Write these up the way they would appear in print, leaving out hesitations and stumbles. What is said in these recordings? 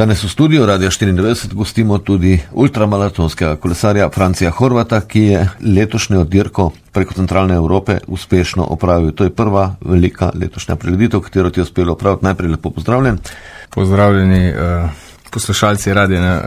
Danes v studiu Radia 94 gostimo tudi ultramaratonskega kolesarja Francija Horvata, ki je letošnjo dirko preko centralne Evrope uspešno opravil. To je prva velika letošnja prireditev, katero ti je uspelo opraviti. Najprej lepo pozdravljen. Pozdravljeni poslušalci Radia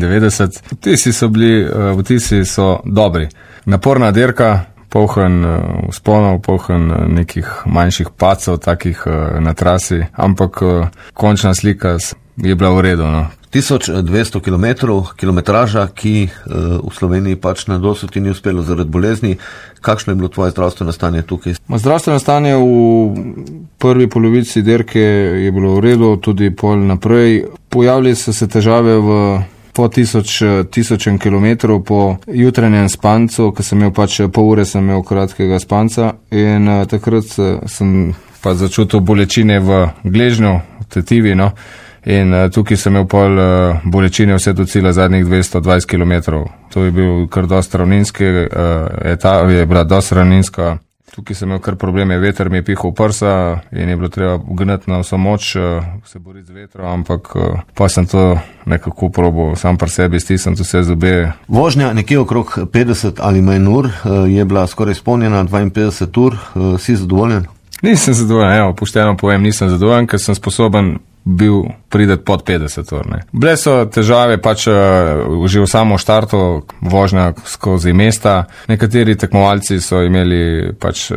94. Vtisi so dobri. Naporna dirka, poln vzponov, poln nekih manjših padcev, takih na trasi, ampak končna slika je bila v redu. No. 1200 kilometraža, ki v Sloveniji pač na dosu ti ni uspelo zaradi bolezni. Kakšno je bilo tvoje zdravstveno stanje tukaj? Zdravstveno stanje v prvi polovici dirke je bilo v redu, tudi pol naprej. Pojavili so se težave po tisočem kilometrov po jutranjem spancu, ko sem imel pol ure kratkega spanca in takrat sem pa začutil bolečine v gležnju, v tetivi, no. In tukaj sem imel pol bolečine vse do cilja zadnjih 220 km. To je bil kar dosti ravninski, je bila dosti ravninska. Tukaj sem imel kar probleme, veter mi je pihal prsa in je bilo treba gnati na vso moč, se boriti z vetrom, ampak pa sem to nekako probal sam pri sebi, stisniti vse zobe. Vožnja nekje okrog 50 ali manj ur je bila skoraj izpolnjena, 52 ur, si zadovoljen? Nisem zadovoljen, pošteno povem, nisem zadovoljen, ker sem sposoben bil prideti pod 50 ur. Bile so težave pač že v samo štartu, vožnja skozi mesta. Nekateri tekmovalci so imeli pač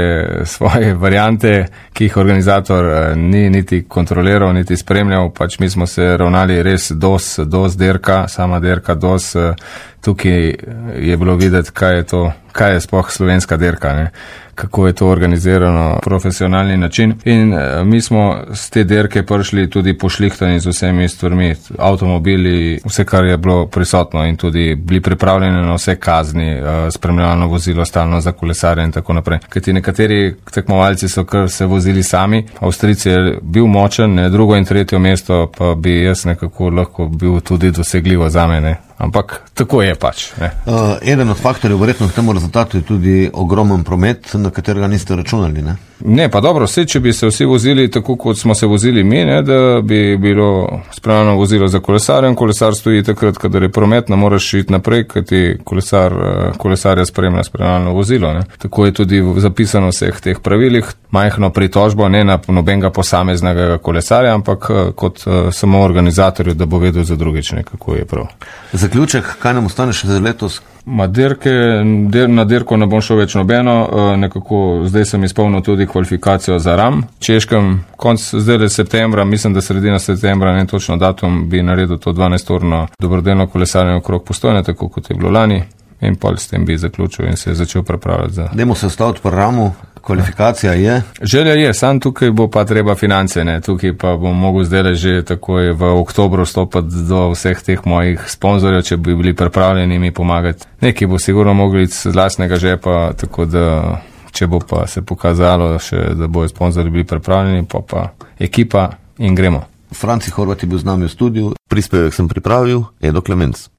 svoje variante, ki jih organizator ni niti kontroliral, niti spremljal. Pač mi smo se ravnali res dos dirka, sama dirka dos. Tukaj je bilo videti, kaj je sploh slovenska dirka, ne? Kako je to organizirano, profesionalni način. In mi smo z te dirke prišli tudi pošlihtani z vsemi stvarmi, avtomobili, vse, kar je bilo prisotno in tudi bili pripravljeni na vse kazni, spremljalno vozilo stalno za kolesarje in tako naprej. Kajti nekateri tekmovalci so kar se vozili sami, Avstrijci je bil močen, drugo in tretje mesto pa bi jaz nekako lahko bil tudi dosegljivo za mene. Ampak tako je pač. Eden od faktorjev verjetno k temu rezultatu je tudi ogromen promet, na katerega niste računali, ne? Ne, pa dobro, če bi se vsi vozili tako, kot smo se vozili mi, ne, da bi bilo spremljeno vozilo za kolesarjem, kolesar stoji takrat, kadar je promet, ne moreš iti naprej, kajti kolesarja spremlja spremljeno vozilo. Ne. Tako je tudi zapisano v vseh teh pravilih, majhno pritožbo, ne na nobenega posameznega kolesarja, ampak kot samo organizatorju, da bo vedel za drugič, kako je prav. Zaključek, kaj nam ostane še za letos? Na dirko ne bom šel več nobeno, nekako zdaj sem izpolnil tudi kvalifikacijo za RAM. Češkem, zdaj septembra, mislim, da sredina septembra, ne točno datum, bi naredil to 12-urno dobrodelno kolesarjenje okrog Postojne, tako kot je bilo lani, in pol s tem bi zaključil in se začel pripravljati za... Dajmo se ostaviti pri RAM-u. Kvalifikacija je? Želja je, sam tukaj bo pa treba finance, ne. Tukaj pa bom mogel zdaj že takoj v oktobru stopiti do vseh teh mojih sponzorjev, če bi bili pripravljeni mi pomagati. Nekaj bo sigurno mogli iz lastnega žepa, tako da če bo pa se pokazalo še, da bojo sponzorji bili pripravljeni, pa ekipa in gremo. Franci Horvat je bil z nami v studiu, prispevek sem pripravil, Edo Klemenc.